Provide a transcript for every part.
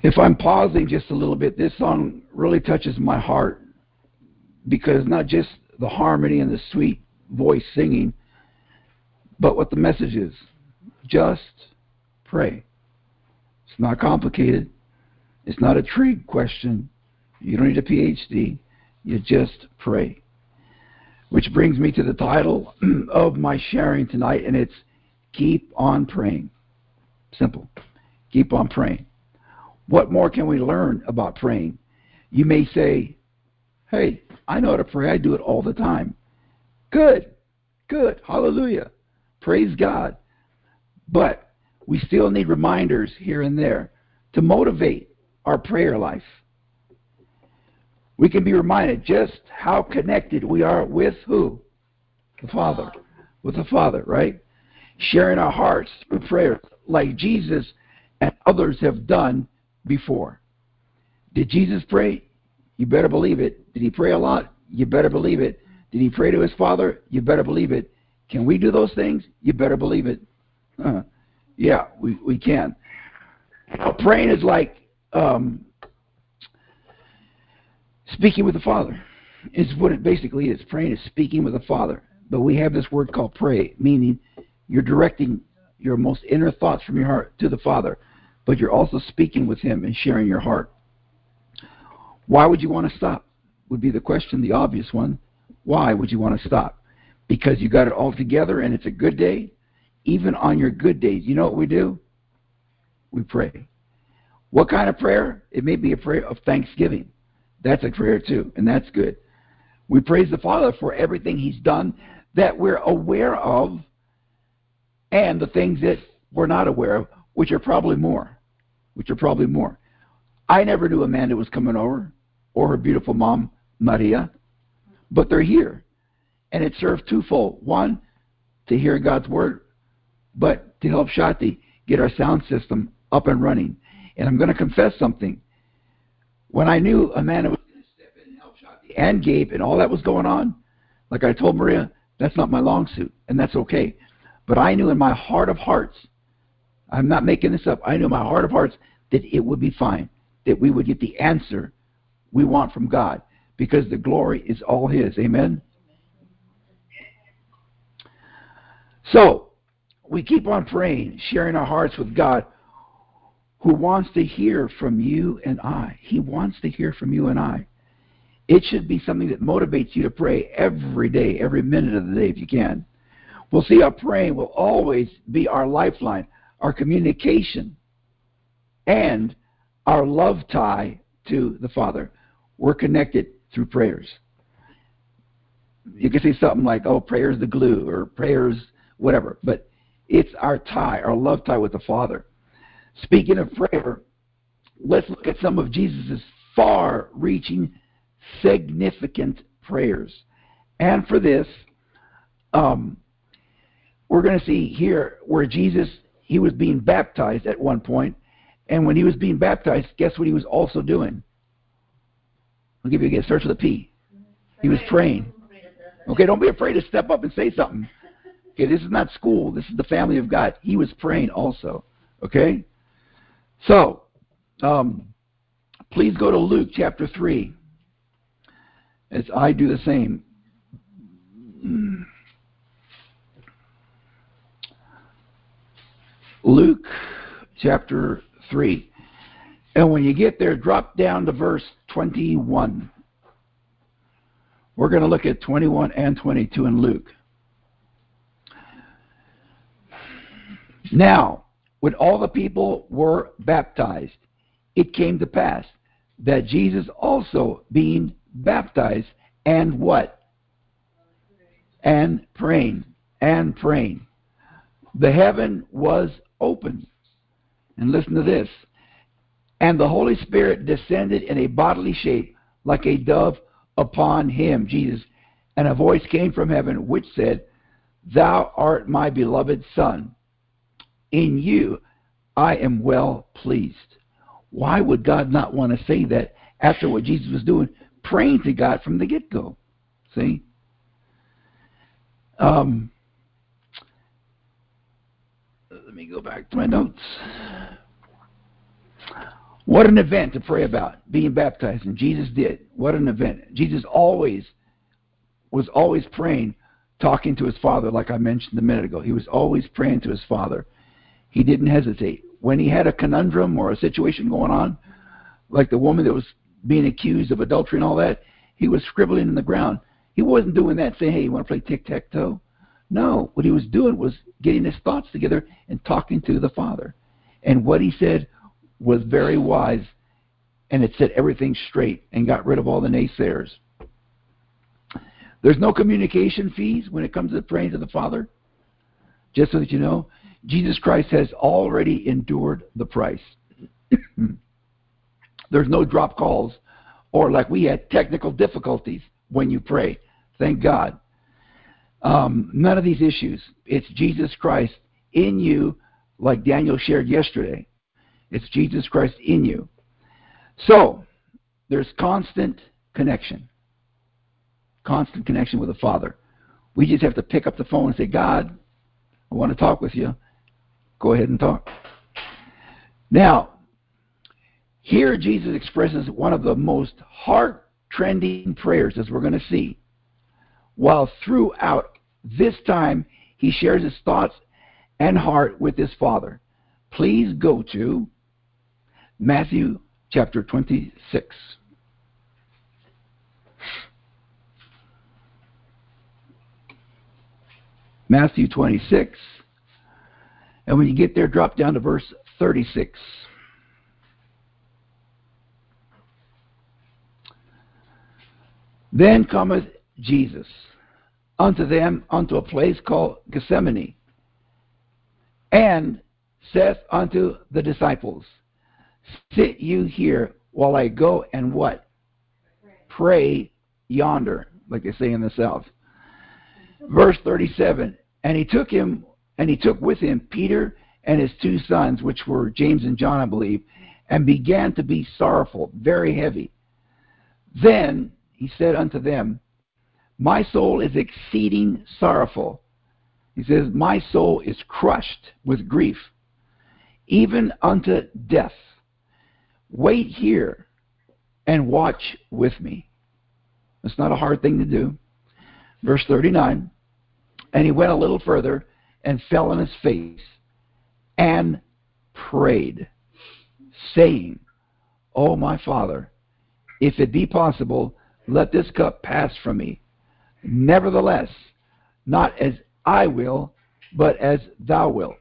If I'm pausing just a little bit, this song really touches my heart because not just the harmony and the sweet voice singing, but what the message is. Just pray. It's not complicated. It's not a trig question. You don't need a PhD. You just pray. Which brings me to the title of my sharing tonight, and it's Keep on Praying. Simple. Keep on praying. What more can we learn about praying? You may say, hey, I know how to pray. I do it all the time. Good. Good. Hallelujah. Praise God. But we still need reminders here and there to motivate our prayer life. We can be reminded just how connected we are with who? The Father. With the Father, right? Sharing our hearts through prayer like Jesus and others have done before. Did Jesus pray? You better believe it. Did he pray a lot? You better believe it. Did he pray to his Father? You better believe it. Can we do those things? You better believe it. Yeah, we can. Praying is like speaking with the Father. Is what it basically is. Praying is speaking with the Father. But we have this word called pray, meaning you're directing your most inner thoughts from your heart to the Father, but you're also speaking with him and sharing your heart. Why would you want to stop? Would be the question, the obvious one. Why would you want to stop? Because you got it all together and it's a good day? Even on your good days, you know what we do? We pray. What kind of prayer? It may be a prayer of thanksgiving. That's a prayer too, and that's good. We praise the Father for everything he's done that we're aware of and the things that we're not aware of, which are probably more. I never knew Amanda was coming over or her beautiful mom, Maria, but they're here. And it served twofold. One, to hear God's word, but to help Shati get our sound system up and running. And I'm going to confess something. When I knew Amanda was going to step in and help Shati and Gabe and all that was going on, like I told Maria, that's not my long suit, and that's okay. But I knew in my heart of hearts, I'm not making this up, I knew in my heart of hearts that it would be fine, that we would get the answer we want from God, because the glory is all his. Amen? So, we keep on praying, sharing our hearts with God, who wants to hear from you and I. He wants to hear from you and I. It should be something that motivates you to pray every day, every minute of the day if you can. We'll see how praying will always be our lifeline, our communication, and our love tie to the Father. We're connected through prayers. You can say something like, oh, prayer's the glue, or prayer's whatever, but it's our tie, our love tie with the Father. Speaking of prayer, let's look at some of Jesus' far-reaching, significant prayers. And for this, we're going to see here where Jesus, he was being baptized at one point, and when he was being baptized, guess what he was also doing? I'll give you a guess. Starts with a P. He was praying. Okay, don't be afraid to step up and say something. Okay, this is not school. This is the family of God. He was praying also. Okay? So, please go to Luke chapter 3 as I do the same. Luke chapter 3. And when you get there, drop down to verse 21. We're going to look at 21 and 22 in Luke. Now, when all the people were baptized, it came to pass that Jesus also being baptized, and what? And praying. The heaven was opened. And listen to this. And the Holy Spirit descended in a bodily shape like a dove upon him, Jesus. And a voice came from heaven which said, Thou art my beloved Son. In you I am well pleased. Why would God not want to say that after what Jesus was doing, praying to God from the get-go? See? Let me go back to my notes. What an event to pray about, being baptized, and Jesus did. What an event. Jesus was always praying, talking to his Father, like I mentioned a minute ago. He was always praying to his Father. He didn't hesitate. When he had a conundrum or a situation going on, like the woman that was being accused of adultery and all that, he was scribbling in the ground. He wasn't doing that saying, hey, you want to play tic-tac-toe? No, what he was doing was getting his thoughts together and talking to the Father. And what he said was very wise, and it set everything straight and got rid of all the naysayers. There's no communication fees when it comes to praying to the Father. Just so that you know, Jesus Christ has already endured the price. There's no drop calls or like we had technical difficulties when you pray. Thank God. None of these issues. It's Jesus Christ in you, like Daniel shared yesterday. It's Jesus Christ in you. So, there's constant connection. Constant connection with the Father. We just have to pick up the phone and say, God, I want to talk with you. Go ahead and talk. Now, here Jesus expresses one of the most heart-trending prayers, as we're going to see, while throughout this time he shares his thoughts and heart with his Father. Please go to Matthew chapter 26. Matthew 26. And when you get there, drop down to verse 36. Then cometh Jesus unto them unto a place called Gethsemane, and saith unto the disciples, sit you here while I go and what? Pray yonder, like they say in the South. Verse 37, and he took with him Peter and his two sons, which were James and John, I believe, and began to be sorrowful, very heavy. Then he said unto them, my soul is exceeding sorrowful. He says, my soul is crushed with grief, even unto death. Wait here and watch with me. It's not a hard thing to do. Verse 39, and he went a little further and fell on his face and prayed, saying, O my Father, if it be possible, let this cup pass from me. Nevertheless, not as I will, but as thou wilt.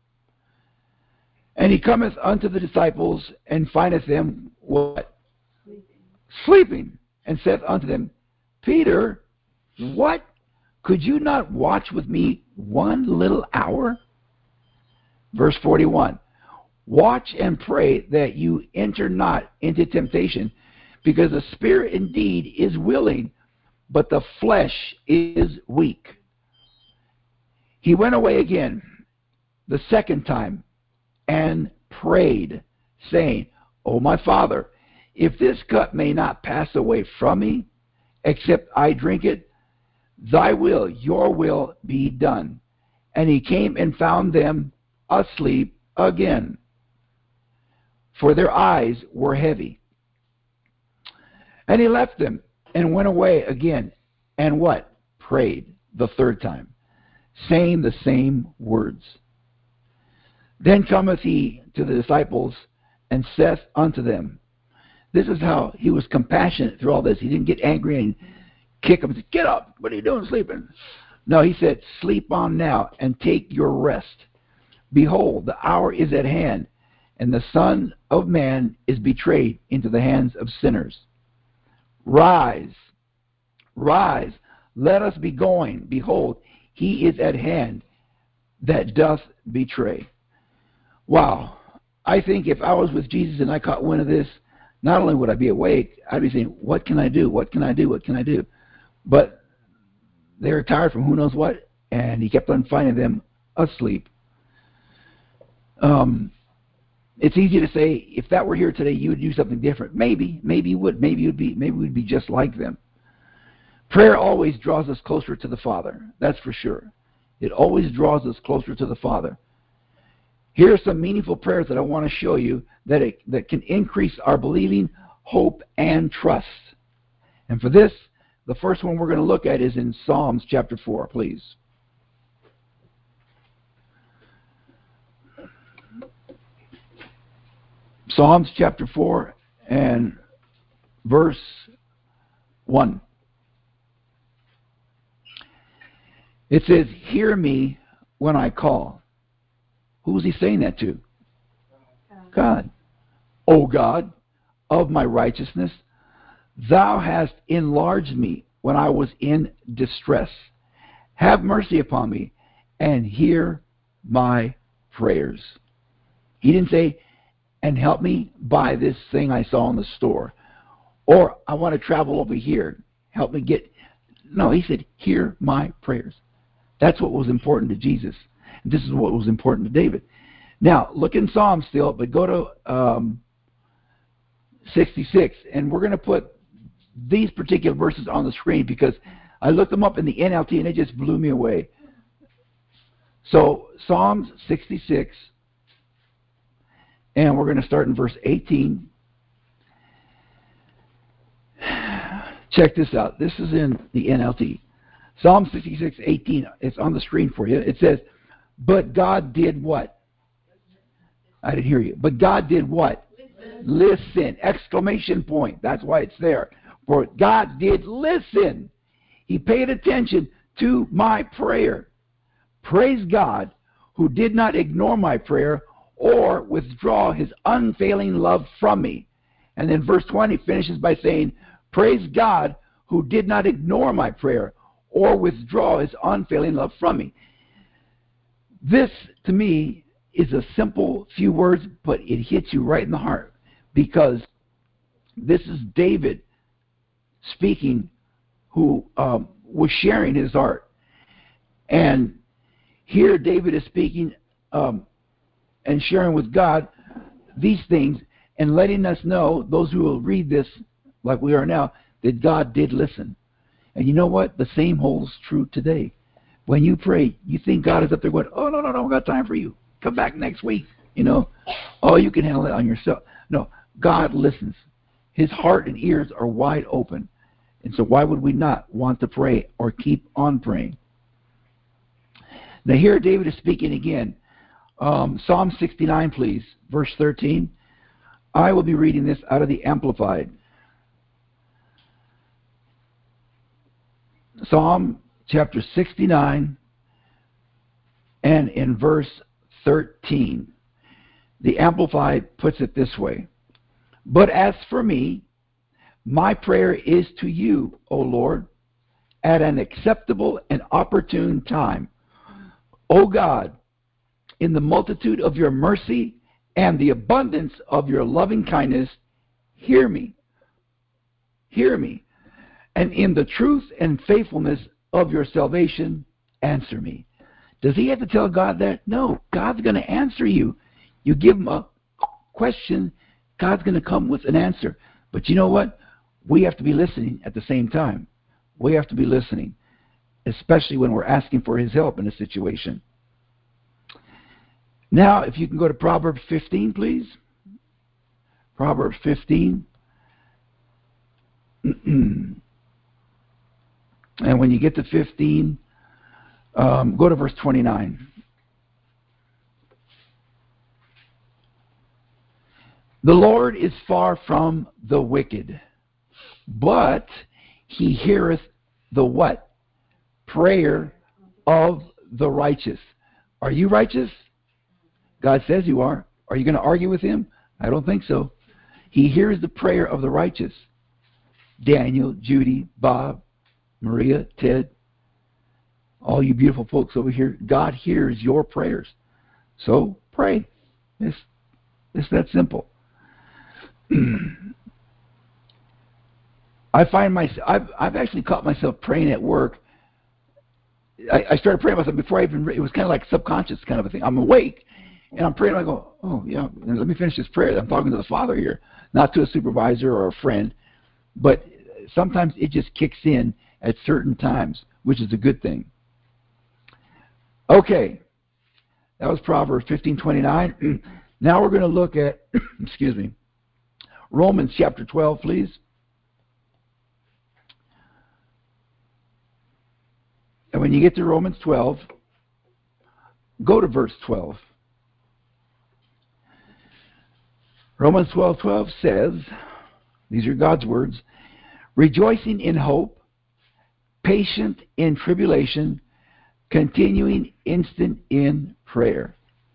And he cometh unto the disciples, and findeth them what? Sleeping. And saith unto them, Peter, what? Could you not watch with me 1 little hour? Verse 41. Watch and pray that you enter not into temptation, because the spirit indeed is willing, but the flesh is weak. He went away again the second time and prayed, saying, O my Father, if this cup may not pass away from me, except I drink it, thy will, your will, be done. And he came and found them asleep again, for their eyes were heavy. And he left them and went away again, and what? Prayed the third time, saying the same words. Then cometh he to the disciples, and saith unto them, this is how he was compassionate through all this. He didn't get angry and kick them and say, get up, what are you doing sleeping? No, he said, sleep on now and take your rest. Behold, the hour is at hand, and the Son of Man is betrayed into the hands of sinners. Rise, rise, let us be going. Behold, he is at hand that doth betray. Wow. I think if I was with Jesus and I caught wind of this, not only would I be awake, I'd be saying, what can I do? What can I do? What can I do? But they were tired from who knows what, and he kept on finding them asleep. It's easy to say, if that were here today, you would do something different. Maybe you would. Maybe we'd be just like them. Prayer always draws us closer to the Father. That's for sure. It always draws us closer to the Father. Here are some meaningful prayers that I want to show you that can increase our believing, hope, and trust. And for this, the first one we're going to look at is in Psalms chapter 4, please. Psalms chapter 4 and verse 1. It says, "Hear me when I call." Who's he saying that to? God. "O God of my righteousness, thou hast enlarged me when I was in distress. Have mercy upon me and hear my prayers." He didn't say, "And help me buy this thing I saw in the store," or "I want to travel over here. Help me get." No, he said, "Hear my prayers." That's what was important to Jesus. This is what was important to David. Now, look in Psalms still, but go to 66, and we're going to put these particular verses on the screen because I looked them up in the NLT and it just blew me away. So, Psalms 66, and we're going to start in verse 18. Check this out. This is in the NLT. Psalm 66:18. It's on the screen for you. It says, "But God did what?" I didn't hear you. But God did what? Listen. Exclamation point. That's why it's there. For God did listen. He paid attention to my prayer. Praise God, who did not ignore my prayer or withdraw his unfailing love from me. And then verse 20 finishes by saying, "Praise God, who did not ignore my prayer or withdraw his unfailing love from me." This, to me, is a simple few words, but it hits you right in the heart because this is David speaking, who was sharing his heart. And here David is speaking and sharing with God these things and letting us know, those who will read this like we are now, that God did listen. And you know what? The same holds true today. When you pray, you think God is up there going, "Oh, no, I don't got time for you. Come back next week." "Oh, you can handle it on yourself." No, God listens. His heart and ears are wide open. And so why would we not want to pray or keep on praying? Now here David is speaking again. Psalm 69, please, verse 13. I will be reading this out of the Amplified. Psalm chapter 69 and in verse 13. The Amplified puts it this way: "But as for me, my prayer is to you, O Lord, at an acceptable and opportune time. O God, in the multitude of your mercy and the abundance of your loving kindness, hear me. Hear me. And in the truth and faithfulness of your salvation, answer me." Does he have to tell God that? No, God's going to answer you. You give him a question, God's going to come with an answer. But you know what? We have to be listening at the same time. We have to be listening, especially when we're asking for his help in a situation. Now, if you can go to Proverbs 15, please. Proverbs 15. And when you get to 15, go to verse 29. "The Lord is far from the wicked, but he heareth the what? Prayer of the righteous." Are you righteous? God says you are. Are you going to argue with him? I don't think so. He hears the prayer of the righteous. Daniel, Judy, Bob, Maria, Ted, all you beautiful folks over here, God hears your prayers. So pray. It's that simple. I find myself, I've actually caught myself praying at work. I started praying myself before it was kind of like subconscious kind of a thing. I'm awake and I'm praying and I go, "Oh yeah, let me finish this prayer. I'm talking to the Father here, not to a supervisor or a friend." But sometimes it just kicks in at certain times, which is a good thing. Okay, That was Proverbs 15:29. Now we're going to look at, excuse me, Romans chapter 12, please. And when you get to Romans 12, go to verse 12. Romans 12:12 says, these are God's words, rejoicing in hope, patient in tribulation, continuing instant in prayer.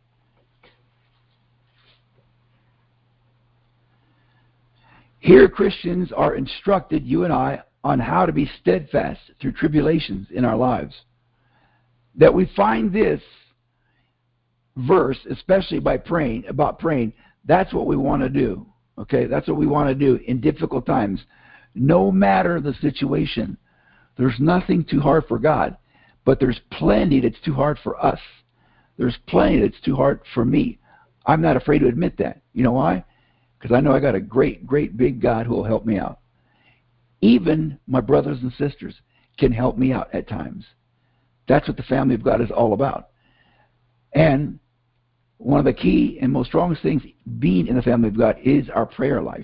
Here Christians are instructed, you and I, on how to be steadfast through tribulations in our lives. That we find this verse, especially by praying, that's what we want to do. Okay, that's what we want to do in difficult times. No matter the situation, there's nothing too hard for God, but there's plenty that's too hard for us. There's plenty that's too hard for me. I'm not afraid to admit that. You know why? Because I know I got a great, great big God who will help me out. Even my brothers and sisters can help me out at times. That's what the family of God is all about. And one of the key and most strongest things being in the family of God is our prayer life.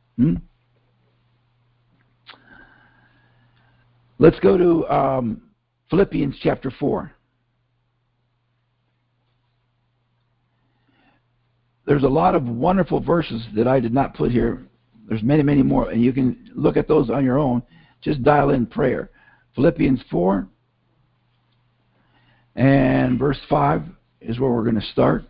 Let's go to Philippians chapter 4. There's a lot of wonderful verses that I did not put here. There's many, many more, and you can look at those on your own. Just dial in prayer. Philippians 4 and verse 5 is where we're going to start.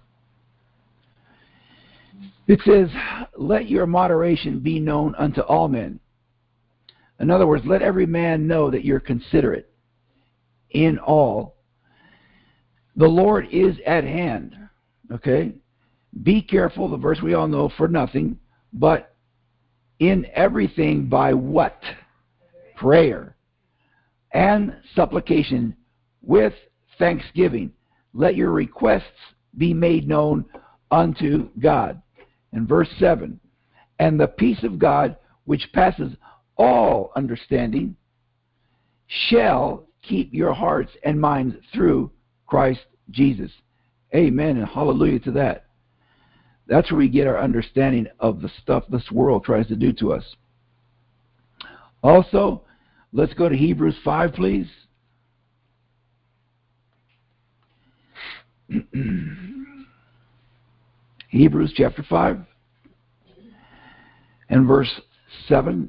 It says, let your moderation be known unto all men. In other words, let every man know that you're considerate in all. The Lord is at hand. Okay? Be careful, the verse we all know, for nothing, but in everything by what? Prayer and supplication with thanksgiving. Let your requests be made known unto God. And verse 7, and the peace of God, which passes all understanding, shall keep your hearts and minds through Christ Jesus. Amen and hallelujah to that. That's where we get our understanding of the stuff this world tries to do to us. Also, let's go to Hebrews 5, please. Hebrews chapter 5 and verse 7.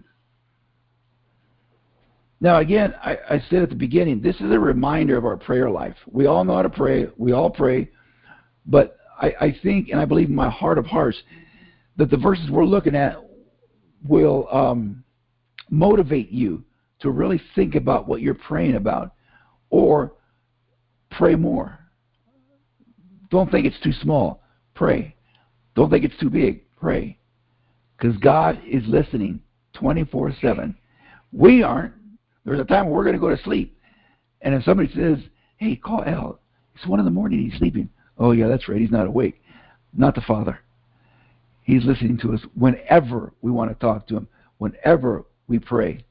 Now again, I said at the beginning, this is a reminder of our prayer life. We all know how to pray. We all pray. But I think, and I believe in my heart of hearts, that the verses we're looking at will motivate you to really think about what you're praying about, or pray more. Don't think it's too small. Pray. Don't think it's too big. Pray. Because God is listening 24/7. We aren't. There's a time when we're going to go to sleep, and if somebody says, hey, call Al. It's 1 a.m, he's sleeping. Oh, yeah, that's right. He's not awake. Not the Father. He's listening to us whenever we want to talk to him, whenever we pray.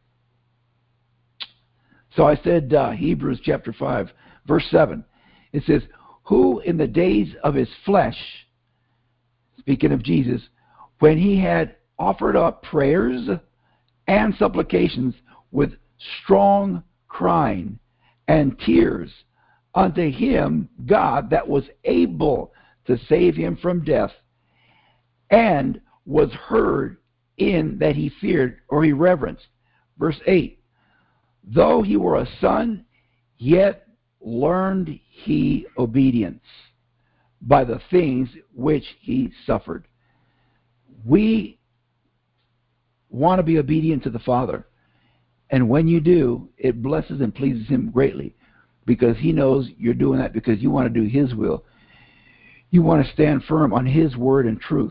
So I said Hebrews chapter 5, verse 7. It says, who in the days of his flesh, speaking of Jesus, when he had offered up prayers and supplications with strong crying and tears unto him, God, that was able to save him from death, and was heard in that he feared, or he reverenced. Verse 8, though he were a son, yet learned he obedience by the things which he suffered. We want to be obedient to the Father. And when you do, it blesses and pleases him greatly, because he knows you're doing that because you want to do his will. You want to stand firm on his word and truth.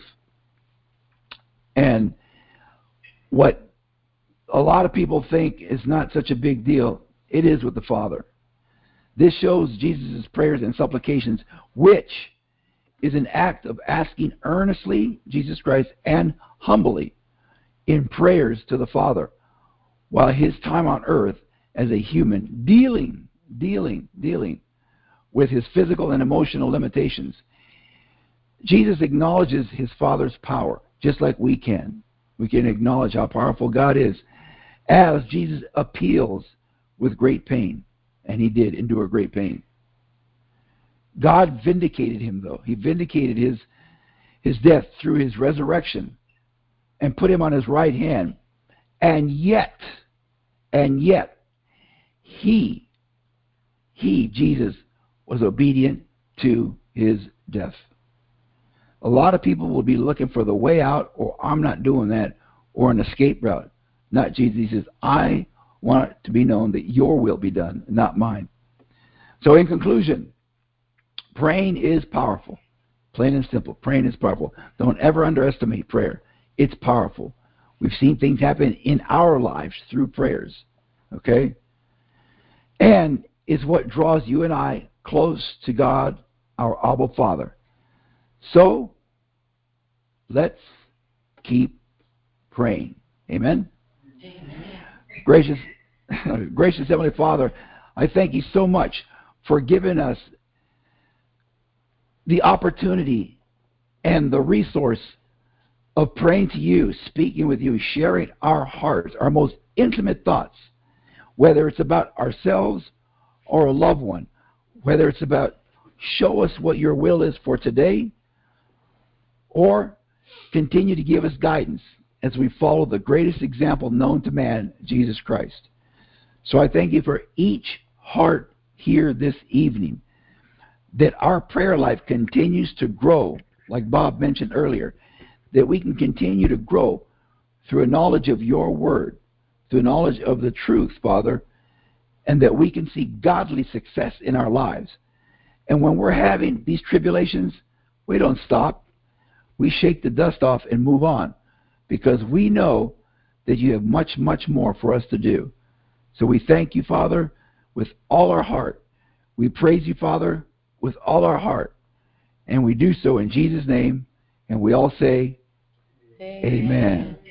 And what a lot of people think is not such a big deal, it is with the Father. This shows Jesus' prayers and supplications, which is an act of asking earnestly Jesus Christ and humbly in prayers to the Father, while his time on earth as a human dealing with his physical and emotional limitations. Jesus acknowledges his Father's power, just like we can. We can acknowledge how powerful God is as Jesus appeals with great pain. And he did endure great pain. God vindicated him, though. He vindicated his death through his resurrection and put him on his right hand. And yet, he, Jesus, was obedient to his death. A lot of people will be looking for the way out, or I'm not doing that, or an escape route. Not Jesus. He says, I want it to be known that your will be done, not mine. So in conclusion, praying is powerful. Plain and simple. Praying is powerful. Don't ever underestimate prayer. It's powerful. We've seen things happen in our lives through prayers. Okay? And it's what draws you and I close to God, our Abba Father. So, let's keep praying. Amen? Amen. Gracious Heavenly Father, I thank you so much for giving us the opportunity and the resource of praying to you, speaking with you, sharing our hearts, our most intimate thoughts, whether it's about ourselves or a loved one, whether it's about show us what your will is for today, or continue to give us guidance as we follow the greatest example known to man, Jesus Christ. So I thank you for each heart here this evening, that our prayer life continues to grow, like Bob mentioned earlier, that we can continue to grow through a knowledge of your word, through a knowledge of the truth, Father, and that we can see godly success in our lives. And when we're having these tribulations, we don't stop. We shake the dust off and move on, because we know that you have much, much more for us to do. So we thank you, Father, with all our heart. We praise you, Father, with all our heart. And we do so in Jesus' name. And we all say, Amen.